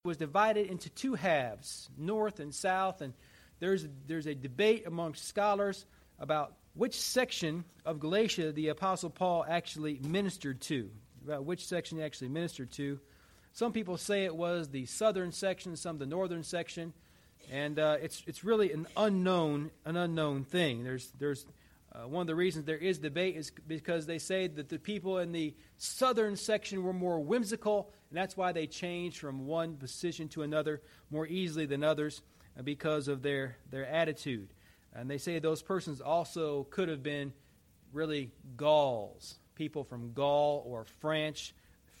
was divided into two halves, north and south, and there's a debate amongst scholars about which section of Galatia the Apostle Paul actually ministered to, about which section he actually ministered to. Some people say it was the southern section, some the northern section, and it's really an unknown thing. There's one of the reasons there is debate is because they say that the people in the southern section were more whimsical, and that's why they changed from one position to another more easily than others because of their attitude. And they say those persons also could have been really Gauls, people from Gaul or French,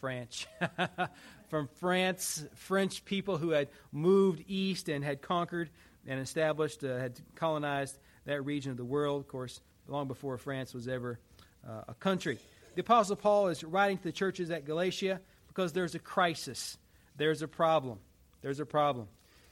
from France, French people who had moved east and had conquered and established, had colonized that region of the world, of course, long before France was ever a country. The Apostle Paul is writing to the churches at Galatia because there's a crisis. There's a problem. There's a problem.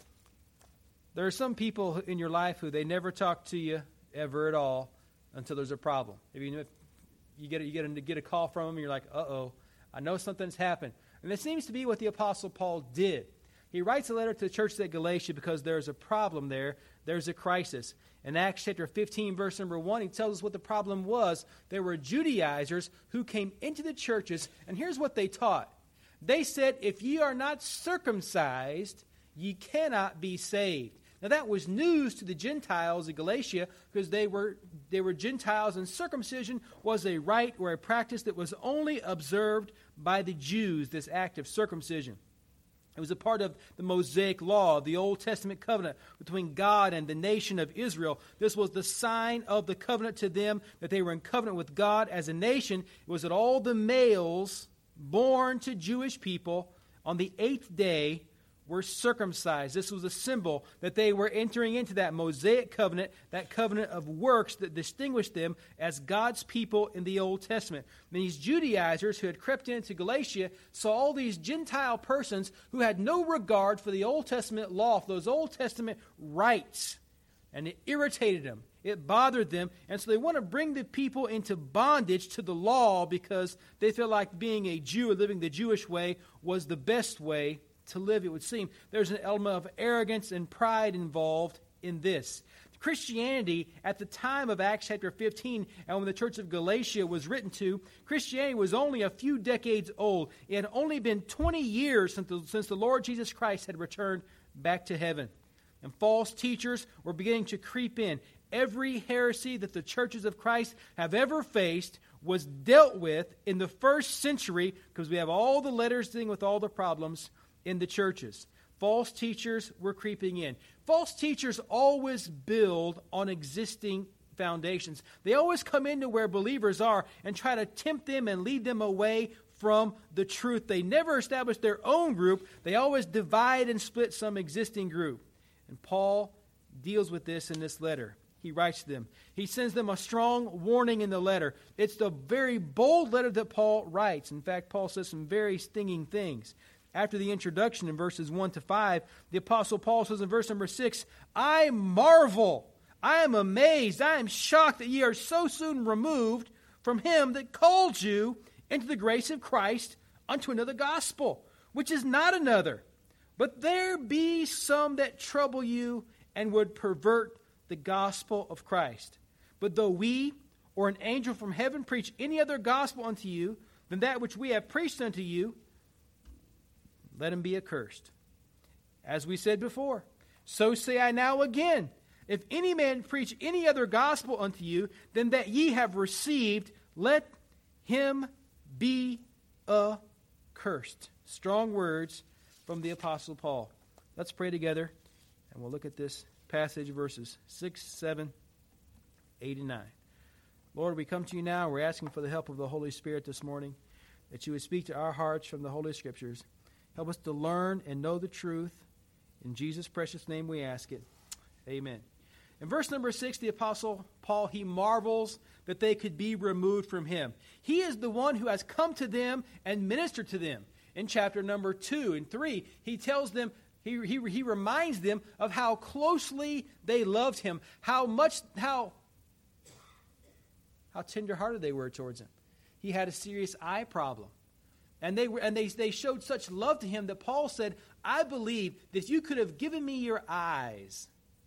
There are some people in your life who they never talk to you ever at all until there's a problem. If you get a call from them and you're like, uh-oh, I know something's happened. And it seems to be what the Apostle Paul did. He writes a letter to the church at Galatia because there's a problem there. There's a crisis. In Acts chapter 15, verse number 1, he tells us what the problem was. There were Judaizers who came into the churches, and here's what they taught. They said, if ye are not circumcised, ye cannot be saved. Now that was news to the Gentiles in Galatia because they were Gentiles, and circumcision was a rite or a practice that was only observed by the Jews, this act of circumcision. It was a part of the Mosaic law, the Old Testament covenant between God and the nation of Israel. This was the sign of the covenant to them, that they were in covenant with God as a nation. It was that all the males born to Jewish people on the 8th day were circumcised. This was a symbol that they were entering into that Mosaic covenant, that covenant of works that distinguished them as God's people in the Old Testament. And these Judaizers who had crept into Galatia saw all these Gentile persons who had no regard for the Old Testament law, for those Old Testament rites, and it irritated them. It bothered them, and so they want to bring the people into bondage to the law because they feel like being a Jew or living the Jewish way was the best way to live, it would seem. There's an element of arrogance and pride involved in this. Christianity, at the time of Acts chapter 15, and when the church of Galatia was written to, Christianity was only a few decades old. It had only been 20 years since the Lord Jesus Christ had returned back to heaven. And false teachers were beginning to creep in. Every heresy that the churches of Christ have ever faced was dealt with in the first century, because we have all the letters dealing with all the problems in the churches. False teachers were creeping in. False teachers always build on existing foundations. They always come into where believers are and try to tempt them and lead them away from the truth. They never establish their own group. They always divide and split some existing group. And Paul deals with this in this letter. He writes to them. He sends them a strong warning in the letter. It's the very bold letter that Paul writes. In fact, Paul says some very stinging things. After the introduction in verses 1 to 5, the Apostle Paul says in verse number 6, I marvel, I am amazed, I am shocked that ye are so soon removed from him that called you into the grace of Christ unto another gospel, which is not another. But there be some that trouble you and would pervert the gospel of Christ. But though we or an angel from heaven preach any other gospel unto you than that which we have preached unto you, let him be accursed. As we said before, so say I now again, if any man preach any other gospel unto you than that ye have received, let him be accursed. Strong words from the Apostle Paul. Let's pray together, and we'll look at this passage, verses 6, 7, 8, and 9. Lord, we come to you now. We're asking for the help of the Holy Spirit this morning, that you would speak to our hearts from the Holy Scriptures. Help us to learn and know the truth. In Jesus' precious name we ask it. Amen. In verse number 6, the Apostle Paul, he marvels that they could be removed from him. He is the one who has come to them and ministered to them. In chapter number 2 and 3, he tells them, he reminds them of how closely they loved him, how tenderhearted they were towards him. He had a serious eye problem. And they showed such love to him that Paul said, I believe that if you could have given me your eyes,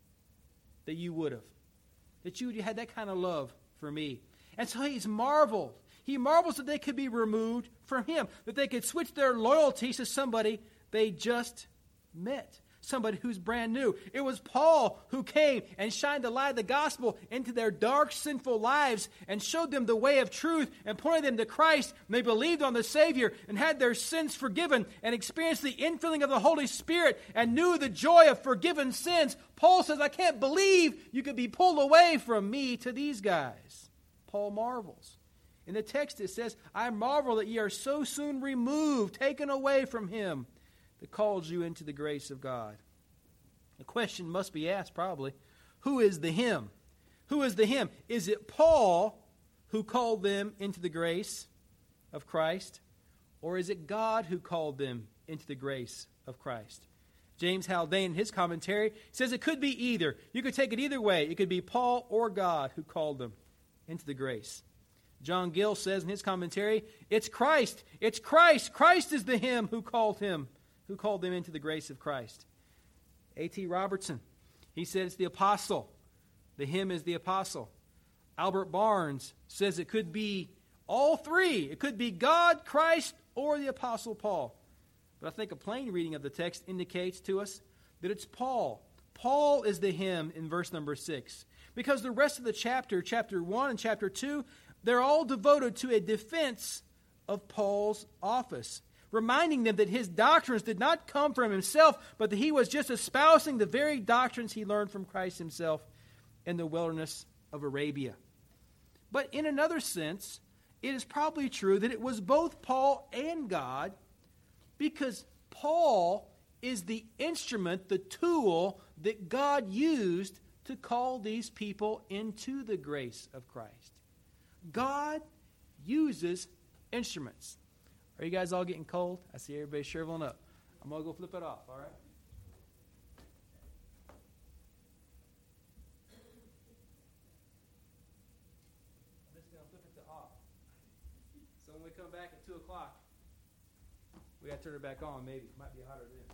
that you would have. That you had that kind of love for me. And so he's marveled. He marvels that they could be removed from him. That they could switch their loyalties to somebody they just met. Somebody who's brand new. It was Paul who came and shined the light of the gospel into their dark, sinful lives and showed them the way of truth and pointed them to Christ. And they believed on the Savior and had their sins forgiven and experienced the infilling of the Holy Spirit and knew the joy of forgiven sins. Paul says, I can't believe you could be pulled away from me to these guys. Paul marvels. In the text it says, I marvel that ye are so soon removed, taken away from him that calls you into the grace of God. The question must be asked probably, who is the him? Who is the him? Is it Paul who called them into the grace of Christ? Or is it God who called them into the grace of Christ? James Haldane, in his commentary, says it could be either. You could take it either way. It could be Paul or God who called them into the grace. John Gill says in his commentary, it's Christ. It's Christ. Christ is the him who called them into the grace of Christ. A.T. Robertson, he said it's the apostle. The him is the apostle. Albert Barnes says it could be all three. It could be God, Christ, or the apostle Paul. But I think a plain reading of the text indicates to us that it's Paul. Paul is the him in verse number 6. Because the rest of the chapter 1 and chapter 2, they're all devoted to a defense of Paul's office, reminding them that his doctrines did not come from himself, but that he was just espousing the very doctrines he learned from Christ himself in the wilderness of Arabia. But in another sense, it is probably true that it was both Paul and God, because Paul is the instrument, the tool that God used to call these people into the grace of Christ. God uses instruments. Are you guys all getting cold? I see everybody shriveling up. I'm going to go flip it off, all right? I'm just going to flip it to off. So when we come back at 2 o'clock, we got to turn it back on maybe. It might be hotter then.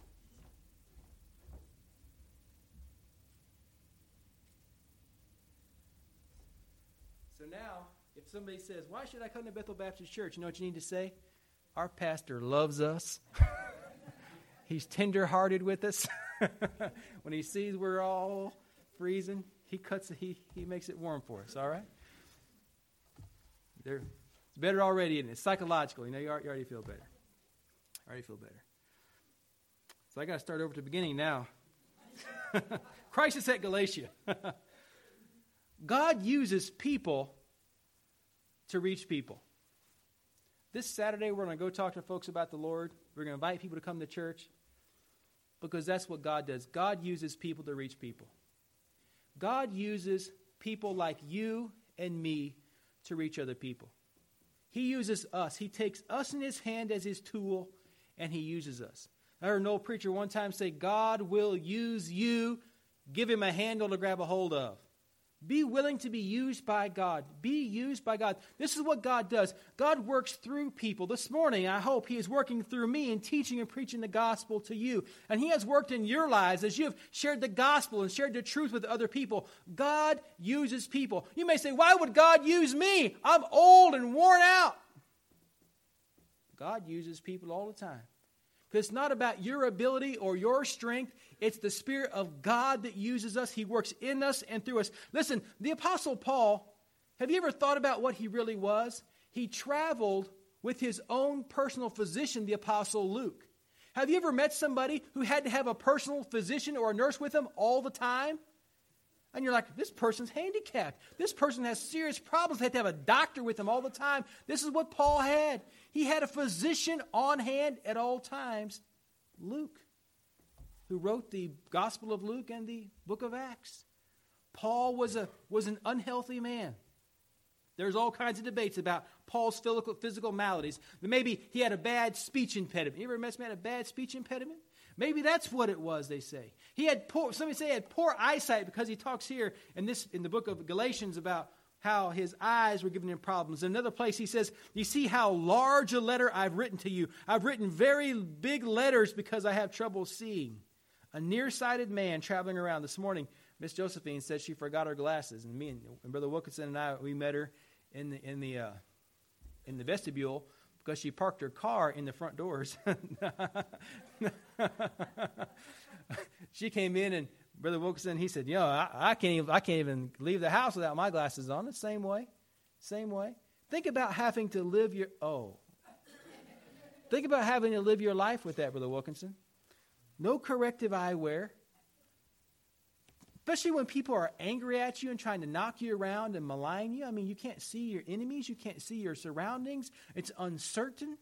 So now, if somebody says, why should I come to Bethel Baptist Church? You know what you need to say? Our pastor loves us. He's tender-hearted with us. When he sees we're all freezing, he makes it warm for us, all right? It's better already, isn't it? It's psychological. You know, you already feel better. So I got to start over to the beginning now. Crisis at Galatia. God uses people to reach people. This Saturday, we're going to go talk to folks about the Lord. We're going to invite people to come to church because that's what God does. God uses people to reach people. God uses people like you and me to reach other people. He uses us. He takes us in his hand as his tool, and he uses us. I heard an old preacher one time say, God will use you. Give him a handle to grab a hold of. Be willing to be used by God. Be used by God. This is what God does. God works through people. This morning, I hope he is working through me in teaching and preaching the gospel to you. And he has worked in your lives as you have shared the gospel and shared the truth with other people. God uses people. You may say, why would God use me? I'm old and worn out. God uses people all the time. Because it's not about your ability or your strength. It's the Spirit of God that uses us. He works in us and through us. Listen, the Apostle Paul, have you ever thought about what he really was? He traveled with his own personal physician, the Apostle Luke. Have you ever met somebody who had to have a personal physician or a nurse with them all the time? And you're like, this person's handicapped. This person has serious problems. They have to have a doctor with them all the time. This is what Paul had. He had a physician on hand at all times. Luke, who wrote the Gospel of Luke and the book of Acts. Paul was an unhealthy man. There's all kinds of debates about Paul's physical maladies. Maybe he had a bad speech impediment. You ever met somebody had a bad speech impediment? Maybe that's what it was, they say. Somebody say he had poor eyesight because he talks here in the book of Galatians about how his eyes were giving him problems. In another place he says, you see how large a letter I've written to you. I've written very big letters because I have trouble seeing. A nearsighted man traveling around this morning, Miss Josephine said she forgot her glasses. And me and Brother Wilkinson and I, we met her in the vestibule because she parked her car in the front doors. She came in, and Brother Wilkinson, he said, I can't even leave the house without my glasses on. The same way. Think about having to live your life with that, Brother Wilkinson. No corrective eyewear. Especially when people are angry at you and trying to knock you around and malign you. I mean, you can't see your enemies. You can't see your surroundings. It's uncertain.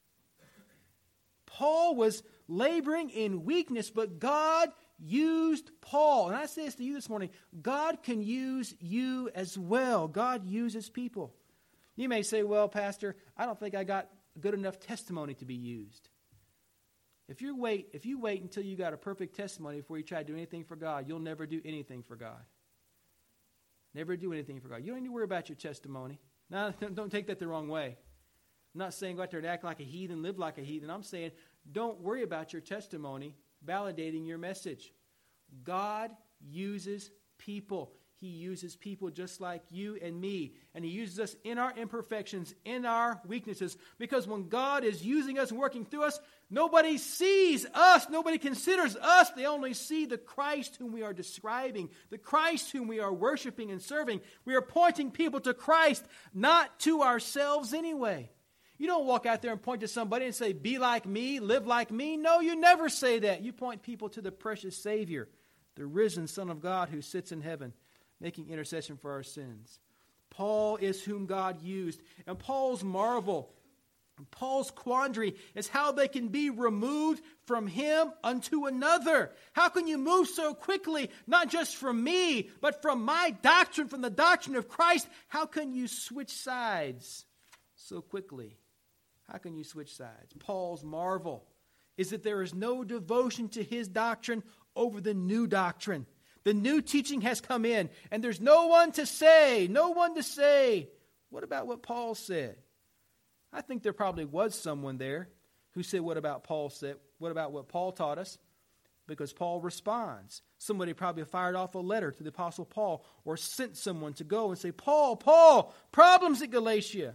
Paul was laboring in weakness, but God used Paul. And I say this to you this morning. God can use you as well. God uses people. You may say, well, Pastor, I don't think I got good enough testimony to be used. If you wait until you got a perfect testimony before you try to do anything for God, you'll never do anything for God. Never do anything for God. You don't need to worry about your testimony. Now, don't take that the wrong way. I'm not saying go out there and act like a heathen, live like a heathen. I'm saying don't worry about your testimony validating your message. God uses people. He uses people just like you and me. And He uses us in our imperfections, in our weaknesses. Because when God is using us and working through us, nobody sees us. Nobody considers us. They only see the Christ whom we are describing, the Christ whom we are worshiping and serving. We are pointing people to Christ, not to ourselves anyway. You don't walk out there and point to somebody and say, be like me, live like me. No, you never say that. You point people to the precious Savior, the risen Son of God who sits in heaven, making intercession for our sins. Paul is whom God used. And Paul's marvel, Paul's quandary is how they can be removed from him unto another. How can you move so quickly, not just from me, but from my doctrine, from the doctrine of Christ? How can you switch sides so quickly? How can you switch sides? Paul's marvel is that there is no devotion to his doctrine over the new doctrine. The new teaching has come in, and there's no one to say, what about what Paul said? I think there probably was someone there who said, what about Paul said? What about what Paul taught us? Because Paul responds. Somebody probably fired off a letter to the Apostle Paul or sent someone to go and say, Paul, problems at Galatia.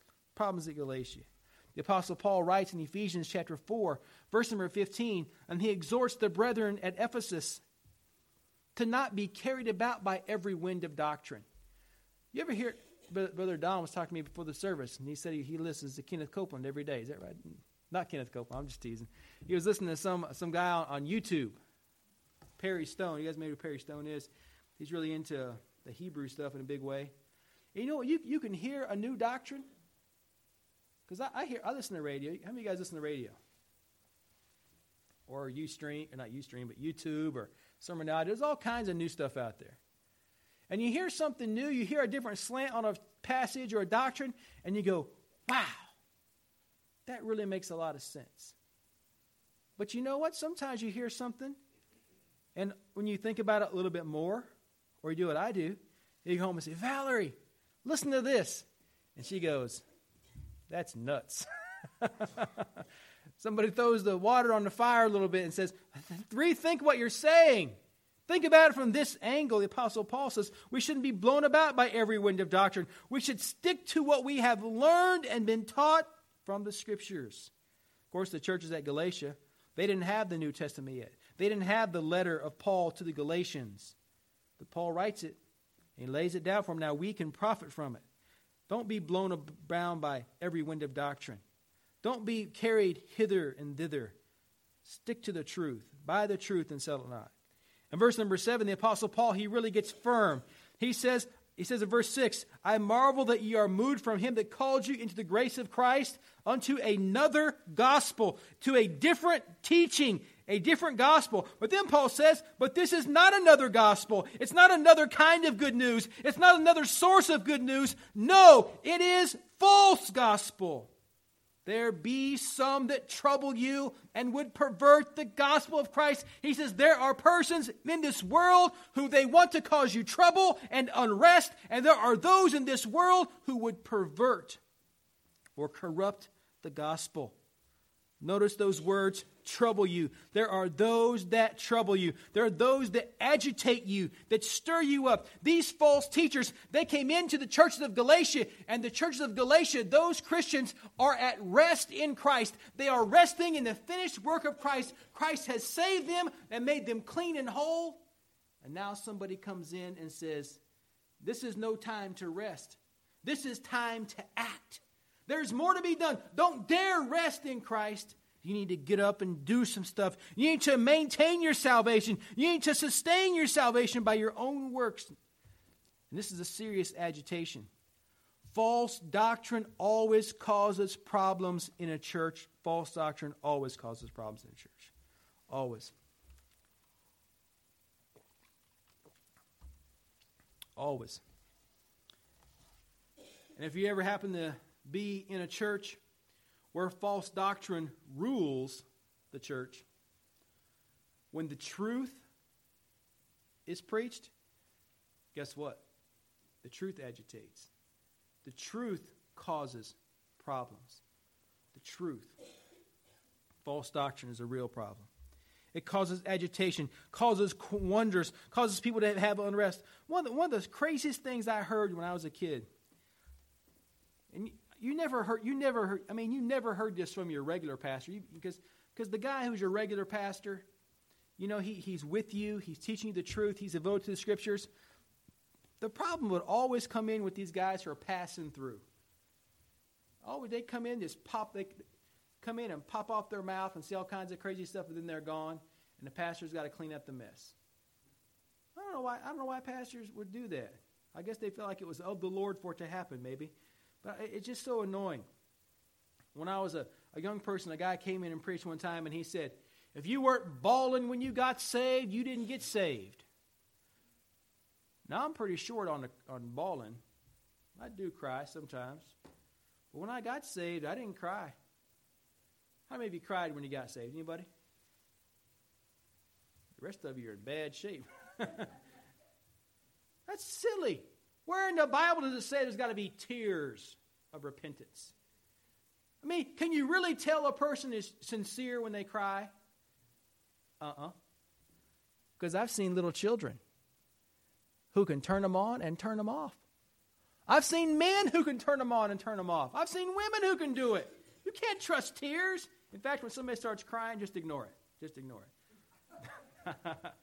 The Apostle Paul writes in Ephesians chapter 4, verse number 15, and he exhorts the brethren at Ephesus to not be carried about by every wind of doctrine. You ever hear, Brother Don was talking to me before the service, and he said he listens to Kenneth Copeland every day. Is that right? Not Kenneth Copeland, I'm just teasing. He was listening to some guy on YouTube, Perry Stone. You guys know who Perry Stone is? He's really into the Hebrew stuff in a big way. And you know what? You can hear a new doctrine. Because I listen to radio. How many of you guys listen to radio? Or Ustream, or not Ustream, but YouTube or Sermon Out. There's all kinds of new stuff out there. And you hear something new, you hear a different slant on a passage or a doctrine, and you go, wow, that really makes a lot of sense. But you know what? Sometimes you hear something, and when you think about it a little bit more, or you do what I do, you go home and say, Valerie, listen to this. And she goes, that's nuts. Somebody throws the water on the fire a little bit and says, rethink what you're saying. Think about it from this angle. The Apostle Paul says we shouldn't be blown about by every wind of doctrine. We should stick to what we have learned and been taught from the Scriptures. Of course, the churches at Galatia, they didn't have the New Testament yet. They didn't have the letter of Paul to the Galatians. But Paul writes it, and he lays it down for them. Now we can profit from it. Don't be blown around by every wind of doctrine. Don't be carried hither and thither. Stick to the truth. Buy the truth and sell it not. In verse number 7, the Apostle Paul, he really gets firm. He says in verse 6, I marvel that ye are moved from him that called you into the grace of Christ unto another gospel, to a different teaching, a different gospel. But then Paul says, but this is not another gospel. It's not another kind of good news. It's not another source of good news. No, it is false gospel there be some that trouble you and would pervert the gospel of Christ. He says there are persons in this world who they want to cause you trouble and unrest, and there are those in this world who would pervert or corrupt the gospel. Notice those words, trouble you. There are those that trouble you. There are those that agitate you, that stir you up. These false teachers, they came into the churches of Galatia, and the churches of Galatia, those Christians are at rest in Christ. They are resting in the finished work of Christ. Christ has saved them and made them clean and whole. And now somebody comes in and says, this is no time to rest. This is time to act. There's more to be done. Don't dare rest in Christ. You need to get up and do some stuff. You need to maintain your salvation. You need to sustain your salvation by your own works. And this is a serious agitation. False doctrine always causes problems in a church. False doctrine always causes problems in a church. Always. Always. And if you ever happen to be in a church where false doctrine rules the church, when the truth is preached, guess what? The truth agitates. The truth causes problems. The truth. False doctrine is a real problem. It causes agitation, causes wonders, causes people to have unrest. One of the craziest things I heard when I was a kid, and you never heard this from your regular pastor, because the guy who's your regular pastor, he's with you, he's teaching you the truth, he's devoted to the Scriptures. The problem would always come in with these guys who are passing through. They come in, they come in and pop off their mouth and say all kinds of crazy stuff, and then they're gone, and the pastor's got to clean up the mess. I don't know why pastors would do that. I guess they felt like it was of the Lord for it to happen, maybe. But it's just so annoying. When I was a young person, a guy came in and preached one time, and he said, if you weren't bawling when you got saved, you didn't get saved. Now, I'm pretty short on bawling. I do cry sometimes. But when I got saved, I didn't cry. How many of you cried when you got saved? Anybody? The rest of you are in bad shape. That's silly. Where in the Bible does it say there's got to be tears of repentance? I mean, can you really tell a person is sincere when they cry? Because I've seen little children who can turn them on and turn them off. I've seen men who can turn them on and turn them off. I've seen women who can do it. You can't trust tears. In fact, when somebody starts crying, just ignore it. Just ignore it.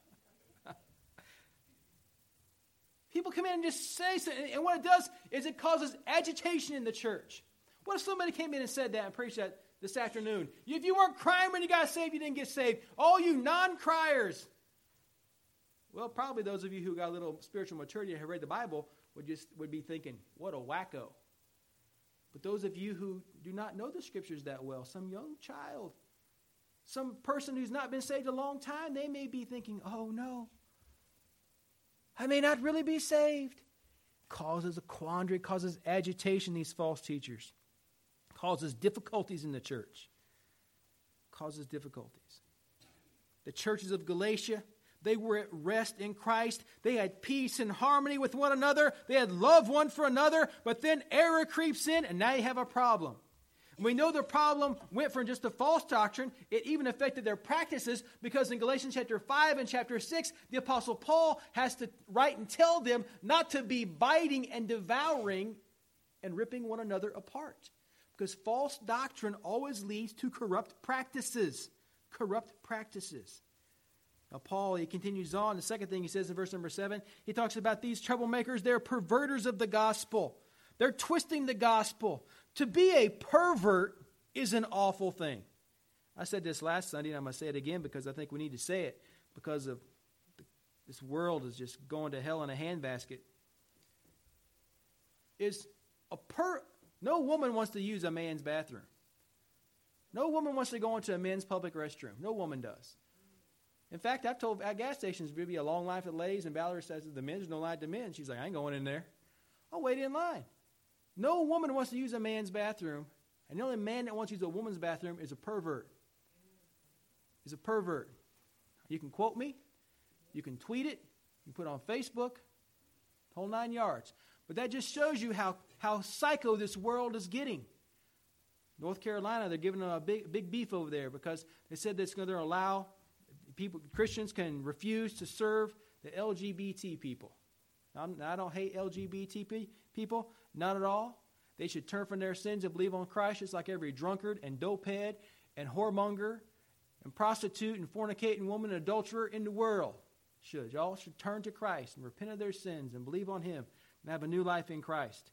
People come in and just say something, and what it does is it causes agitation in the church. What if somebody came in and said that and preached that this afternoon? If you weren't crying when you got saved, you didn't get saved. All you non-criers. Well, probably those of you who got a little spiritual maturity and have read the Bible would be thinking, what a wacko. But those of you who do not know the Scriptures that well, some young child, some person who's not been saved a long time, they may be thinking, oh no, I may not really be saved. Causes a quandary, causes agitation, these false teachers. Causes difficulties in the church. Causes difficulties. The churches of Galatia, they were at rest in Christ. They had peace and harmony with one another. They had love one for another. But then error creeps in, and now you have a problem. We know the problem went from just a false doctrine. It even affected their practices, because in Galatians chapter 5 and chapter 6, the Apostle Paul has to write and tell them not to be biting and devouring and ripping one another apart. Because false doctrine always leads to corrupt practices. Corrupt practices. Now Paul, he continues on. The second thing he says in verse number 7, he talks about these troublemakers. They're perverters of the gospel. They're twisting the gospel. To be a pervert is an awful thing. I said this last Sunday, and I'm going to say it again because I think we need to say it, because of this world is just going to hell in a handbasket. No woman wants to use a man's bathroom. No woman wants to go into a men's public restroom. No woman does. In fact, I've told at gas stations there'll be a long line for the ladies, and Valerie says the men's no line to men. She's like, I ain't going in there. I'll wait in line. No woman wants to use a man's bathroom. And the only man that wants to use a woman's bathroom is a pervert. Is a pervert. You can quote me. You can tweet it. You can put it on Facebook. Whole 9 yards. But that just shows you how psycho this world is getting. North Carolina, they're giving them a big beef over there because they said that's going to allow people, Christians can refuse to serve the LGBT people. Now, I don't hate LGBT people, not at all. They should turn from their sins and believe on Christ just like every drunkard and dopehead and whoremonger and prostitute and fornicating woman and adulterer in the world should. Y'all should turn to Christ and repent of their sins and believe on Him and have a new life in Christ.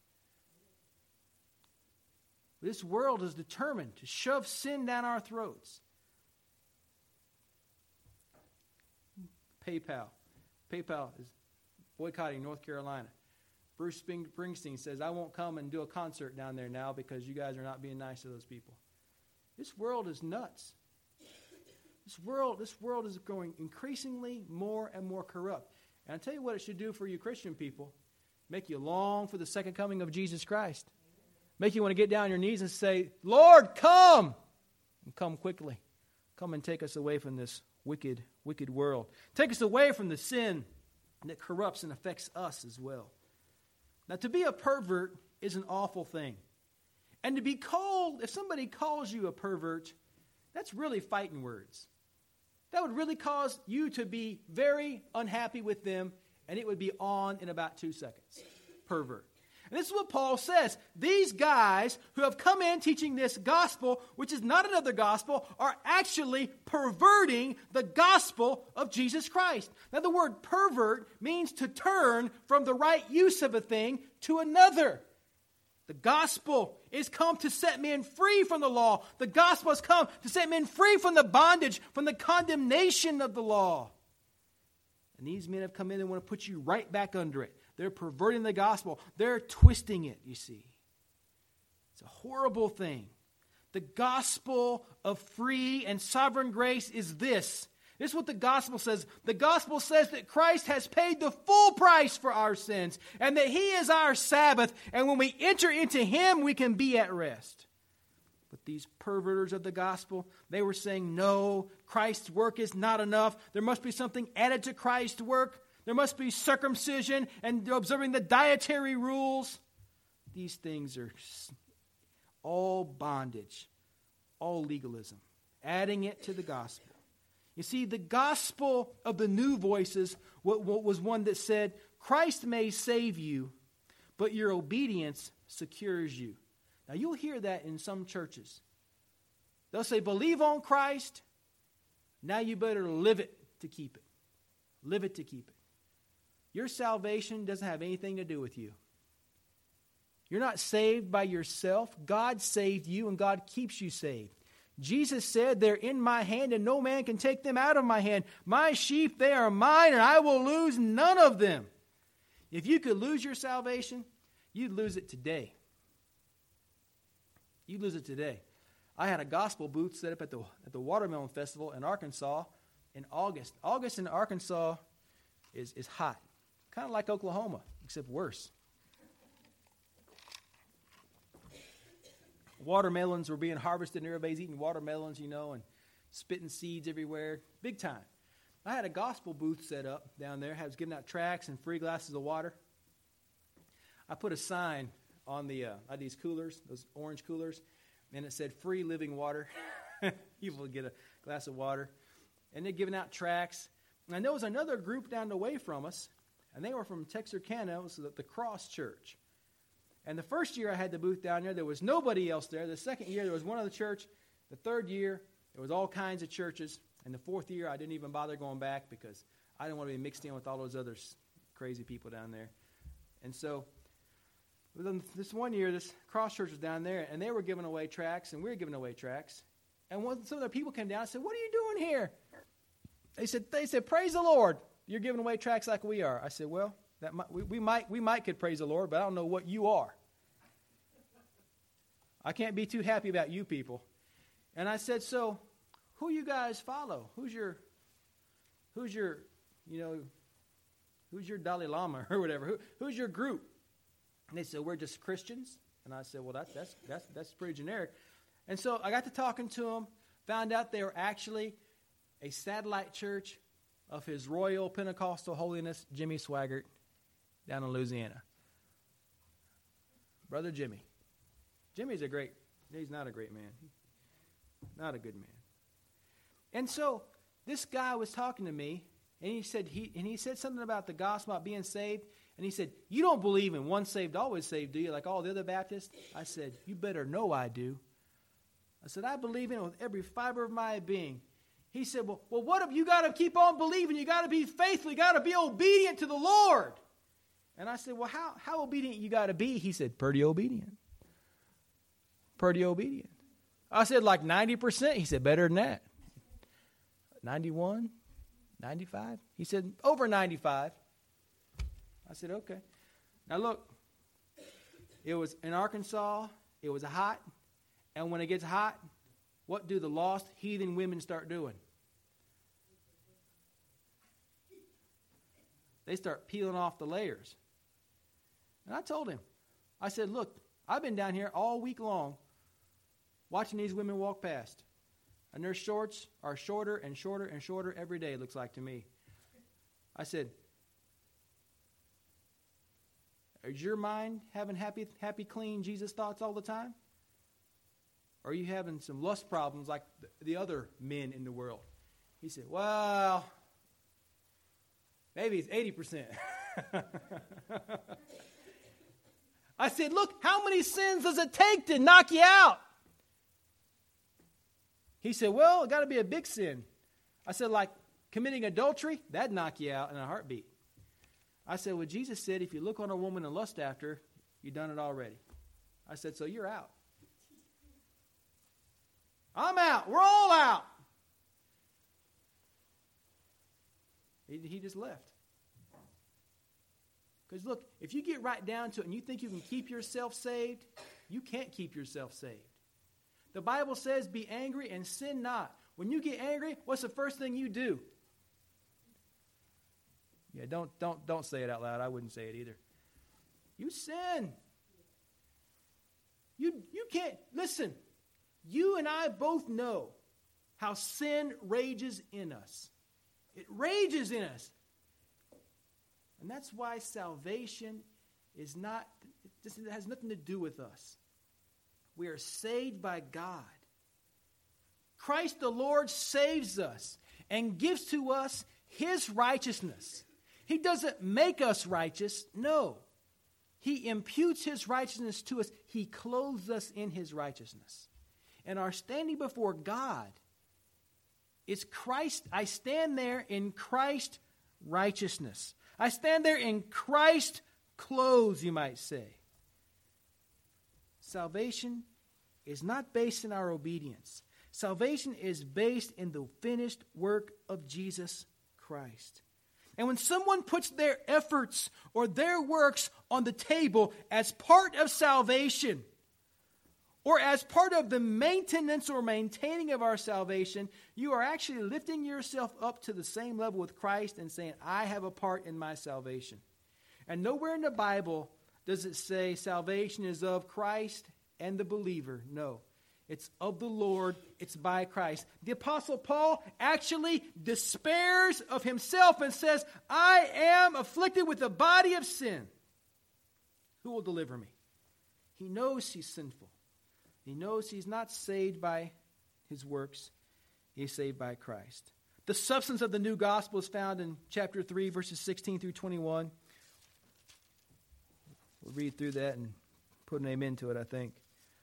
This world is determined to shove sin down our throats. PayPal is boycotting North Carolina. Bruce Springsteen says, I won't come and do a concert down there now because you guys are not being nice to those people. This world is nuts. This world is growing increasingly more and more corrupt. And I'll tell you what it should do for you Christian people. Make you long for the second coming of Jesus Christ. Make you want to get down on your knees and say, Lord, come! And come quickly. Come and take us away from this wicked, wicked world. Take us away from the sin that corrupts and affects us as well. Now, to be a pervert is an awful thing. And to be called, if somebody calls you a pervert, that's really fighting words. That would really cause you to be very unhappy with them, and it would be on in about 2 seconds. Pervert. And this is what Paul says. These guys who have come in teaching this gospel, which is not another gospel, are actually perverting the gospel of Jesus Christ. Now, the word pervert means to turn from the right use of a thing to another. The gospel is come to set men free from the law. The gospel has come to set men free from the bondage, from the condemnation of the law. And these men have come in and want to put you right back under it. They're perverting the gospel. They're twisting it, you see. It's a horrible thing. The gospel of free and sovereign grace is this. This is what the gospel says. The gospel says that Christ has paid the full price for our sins and that He is our Sabbath. And when we enter into Him, we can be at rest. But these perverters of the gospel, they were saying, no, Christ's work is not enough. There must be something added to Christ's work. There must be circumcision and observing the dietary rules. These things are all bondage, all legalism, adding it to the gospel. You see, the gospel of the New Voices was one that said, Christ may save you, but your obedience secures you. Now, you'll hear that in some churches. They'll say, believe on Christ. Now you better live it to keep it. Live it to keep it. Your salvation doesn't have anything to do with you. You're not saved by yourself. God saved you and God keeps you saved. Jesus said, they're in my hand and no man can take them out of my hand. My sheep, they are mine and I will lose none of them. If you could lose your salvation, you'd lose it today. You'd lose it today. I had a gospel booth set up at the Watermelon Festival in Arkansas in August. August in Arkansas is hot. Kind of like Oklahoma, except worse. Watermelons were being harvested and everybody's eating watermelons, and spitting seeds everywhere. Big time. I had a gospel booth set up down there. I was giving out tracts and free glasses of water. I put a sign on these coolers, those orange coolers, and it said free living water. People would get a glass of water. And they're giving out tracts. And there was another group down the way from us, and they were from Texarkana. It was the Cross Church. And the first year I had the booth down there was nobody else there. The second year, there was one other church. The third year, there was all kinds of churches. And the fourth year, I didn't even bother going back because I didn't want to be mixed in with all those other crazy people down there. And so this one year, this Cross Church was down there, and they were giving away tracts, and we were giving away tracts. And some of the people came down and said, what are you doing here? They said, praise the Lord. You're giving away tracts like we are. I said, well, we might could praise the Lord, but I don't know what you are. I can't be too happy about you people. And I said, so who you guys follow? Who's your Dalai Lama or whatever? Who's your group? And they said, we're just Christians. And I said, well, that's pretty generic. And so I got to talking to them, found out they were actually a satellite church of His Royal Pentecostal Holiness Jimmy Swaggart down in Louisiana. Brother Jimmy. He's not a great man. Not a good man. And so this guy was talking to me, and he said something about the gospel, about being saved. And he said, you don't believe in once saved, always saved, do you? Like all the other Baptists? I said, you better know I do. I said, I believe in it with every fiber of my being. He said, well, what if you got to keep on believing? You got to be faithful. You got to be obedient to the Lord. And I said, well, how obedient you got to be? He said, pretty obedient. Pretty obedient. I said, like 90%. He said, better than that. 91, 95. He said, over 95. I said, okay. Now look, it was in Arkansas. It was hot. And when it gets hot, what do the lost heathen women start doing? They start peeling off the layers. And I told him, I said, look, I've been down here all week long watching these women walk past. And their shorts are shorter and shorter and shorter every day, it looks like to me. I said, is your mind having happy, clean Jesus thoughts all the time? Or are you having some lust problems like the other men in the world? He said, well, maybe it's 80%. I said, look, how many sins does it take to knock you out? He said, well, it got to be a big sin. I said, like committing adultery? That'd knock you out in a heartbeat. I said, well, Jesus said, if you look on a woman and lust after her, you've done it already. I said, so you're out. I'm out. We're all out. He just left. Because look, if you get right down to it and you think you can keep yourself saved, you can't keep yourself saved. The Bible says, be angry and sin not. When you get angry, what's the first thing you do? Yeah, don't say it out loud. I wouldn't say it either. You sin. You can't, listen, you and I both know how sin rages in us. It rages in us. And that's why salvation is not, it has nothing to do with us. We are saved by God. Christ the Lord saves us and gives to us His righteousness. He doesn't make us righteous, no. He imputes His righteousness to us. He clothes us in His righteousness. And our standing before God is Christ. I stand there in Christ's righteousness. I stand there in Christ's clothes, you might say. Salvation is not based in our obedience. Salvation is based in the finished work of Jesus Christ. And when someone puts their efforts or their works on the table as part of salvation, or as part of the maintenance or maintaining of our salvation, you are actually lifting yourself up to the same level with Christ and saying, I have a part in my salvation. And nowhere in the Bible does it say salvation is of Christ and the believer. No. It's of the Lord. It's by Christ. The Apostle Paul actually despairs of himself and says, I am afflicted with a body of sin. Who will deliver me? He knows he's sinful. He knows he's not saved by his works. He's saved by Christ. The substance of the new gospel is found in chapter 3, verses 16 through 21. We'll read through that and put an amen to it, I think.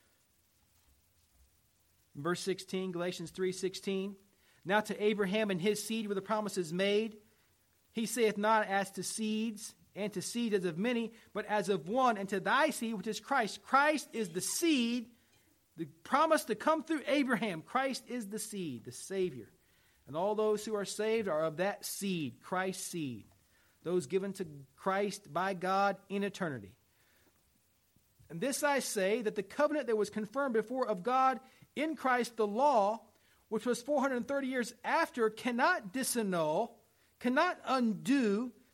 In verse 16, Galatians 3:16. Now to Abraham and his seed were the promises made. He saith not as to seeds, and to seed as of many, but as of one, and to thy seed, which is Christ. Christ is the seed, the promise to come through Abraham. Christ is the seed, the Savior. And all those who are saved are of that seed, Christ's seed. Those given to Christ by God in eternity. And this I say, that the covenant that was confirmed before of God in Christ, the law, which was 430 years after, cannot disannul, cannot undo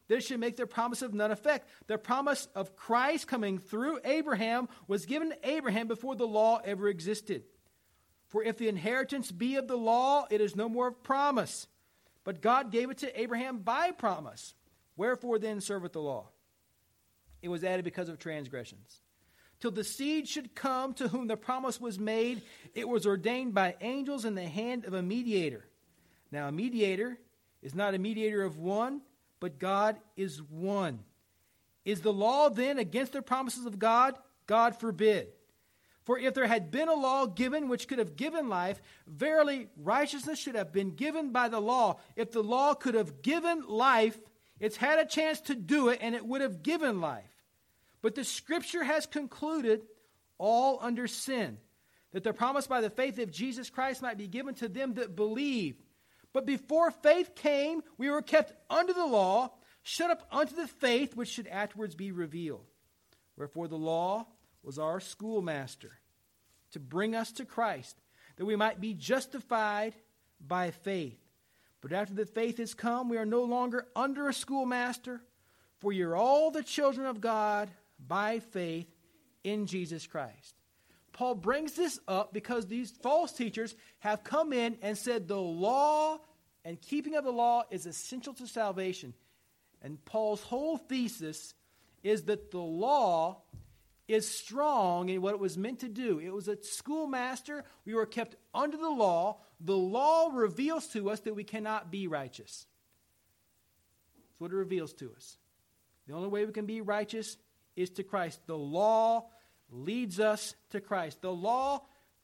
that it should make their promise of none effect. The promise of Christ coming through Abraham was given to Abraham before the law ever existed. For if the inheritance be of the law, it is no more of promise. But God gave it to Abraham by promise. Wherefore then serveth the law? It was added because of transgressions. Till the seed should come to whom the promise was made, it was ordained by angels in the hand of a mediator. Now a mediator is not a mediator of one, but God is one. Is the law then against the promises of God? God forbid. For if there had been a law given which could have given life, verily righteousness should have been given by the law. If the law could have given life, it's had a chance to do it and it would have given life. But the Scripture has concluded all under sin, that the promise by the faith of Jesus Christ might be given to them that believe. But before faith came, we were kept under the law, shut up unto the faith which should afterwards be revealed. Wherefore the law was our schoolmaster, to bring us to Christ, that we might be justified by faith. But after the faith is come, we are no longer under a schoolmaster, for ye are all the children of God by faith in Jesus Christ. Paul brings this up because these false teachers have come in and said the law and keeping of the law is essential to salvation. And Paul's whole thesis is that the law is strong in what it was meant to do. It was a schoolmaster. We were kept under the law. The law reveals to us that we cannot be righteous. That's what it reveals to us. The only way we can be righteous is to Christ. The law leads us to Christ. The law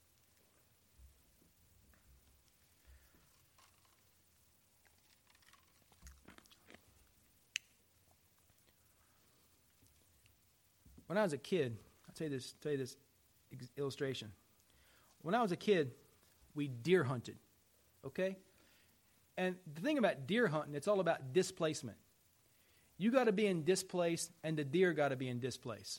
when I was a kid, I'll tell you this illustration. When I was a kid, we deer hunted, okay? And the thing about deer hunting, it's all about displacement. You got to be in displace, and the deer got to be in displace.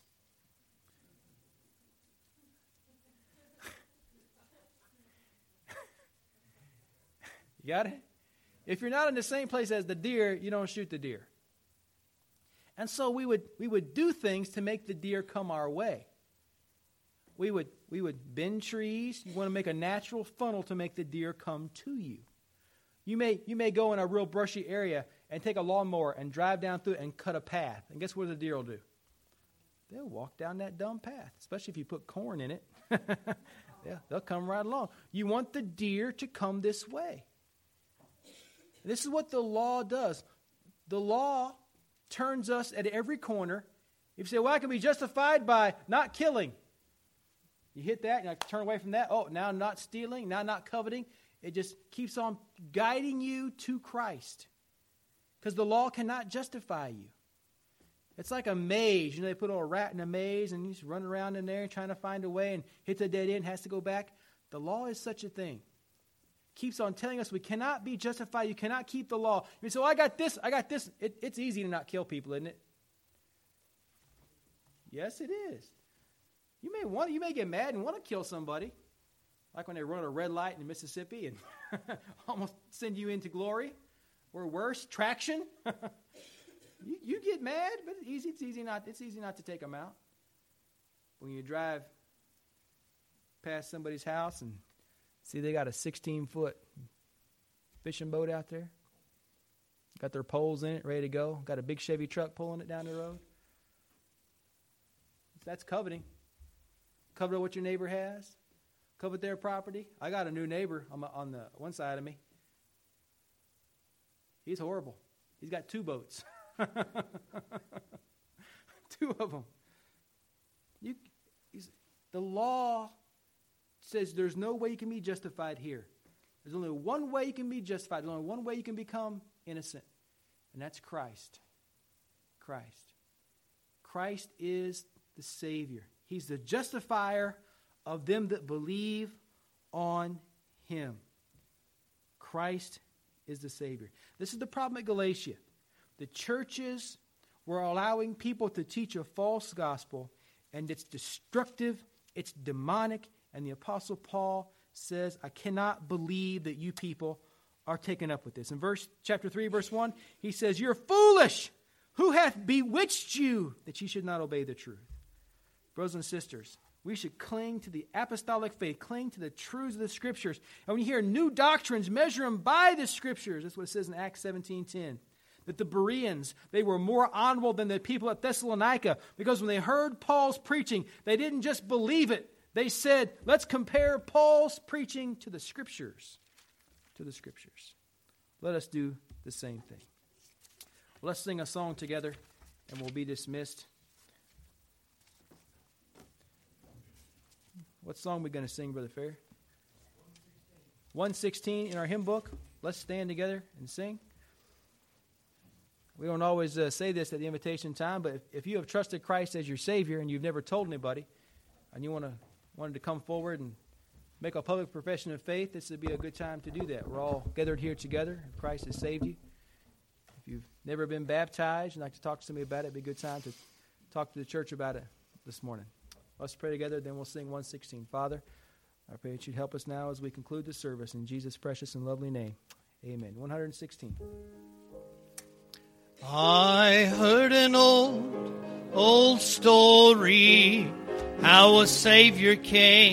You got it? If you're not in the same place as the deer, you don't shoot the deer. And so we would do things to make the deer come our way. We would bend trees. You want to make a natural funnel to make the deer come to you. You may go in a real brushy area and take a lawnmower and drive down through it and cut a path. And guess what the deer will do? They'll walk down that dumb path, especially if you put corn in it. Yeah, they'll come right along. You want the deer to come this way. This is what the law does. The law turns us at every corner. If you say, well, I can be justified by not killing. You hit that, and I turn away from that. Oh, now I'm not stealing, now I'm not coveting. It just keeps on guiding you to Christ. Because the law cannot justify you. It's like a maze. You know, they put a little rat in a maze, and you just run around in there trying to find a way and hits a dead end, has to go back. The law is such a thing. Keeps on telling us we cannot be justified. You cannot keep the law. You say, oh, I got this. It's easy to not kill people, isn't it? Yes, it is. You may get mad and want to kill somebody. Like when they run a red light in Mississippi and almost send you into glory. Or worse, traction. you get mad, but it's easy not to take them out. When you drive past somebody's house and see they got a 16-foot fishing boat out there. Got their poles in it, ready to go. Got a big Chevy truck pulling it down the road. That's coveting. Covet what your neighbor has. Covet their property. I got a new neighbor on the one side of me. He's horrible. He's got 2 boats. 2 of them. The law says there's no way you can be justified here. There's only one way you can be justified. There's only one way you can become innocent. And that's Christ. Christ. Christ is the Savior. He's the justifier of them that believe on Him. Christ is the Savior. This is the problem at Galatia. The churches were allowing people to teach a false gospel, and it's destructive, it's demonic, and the Apostle Paul says, I cannot believe that you people are taken up with this. In chapter 3, verse 1, he says, you're foolish. Who hath bewitched you that ye should not obey the truth? Brothers and sisters, we should cling to the apostolic faith, cling to the truths of the Scriptures. And when you hear new doctrines, measure them by the Scriptures. That's what it says in Acts 17:10. That the Bereans, they were more honorable than the people at Thessalonica, because when they heard Paul's preaching, they didn't just believe it. They said, let's compare Paul's preaching to the Scriptures. To the Scriptures. Let us do the same thing. Let's sing a song together, and we'll be dismissed. What song are we going to sing, Brother Fair? 116 in our hymn book. Let's stand together and sing. We don't always say this at the invitation time, but if you have trusted Christ as your Savior and you've never told anybody, and you wanted to come forward and make a public profession of faith, this would be a good time to do that. We're all gathered here together. Christ has saved you. If you've never been baptized and like to talk to somebody about it, it'd be a good time to talk to the church about it this morning. Let's pray together, then we'll sing 116. Father, I pray that you'd help us now as we conclude the service. In Jesus' precious and lovely name, amen. 116. I heard an old story, how a Savior came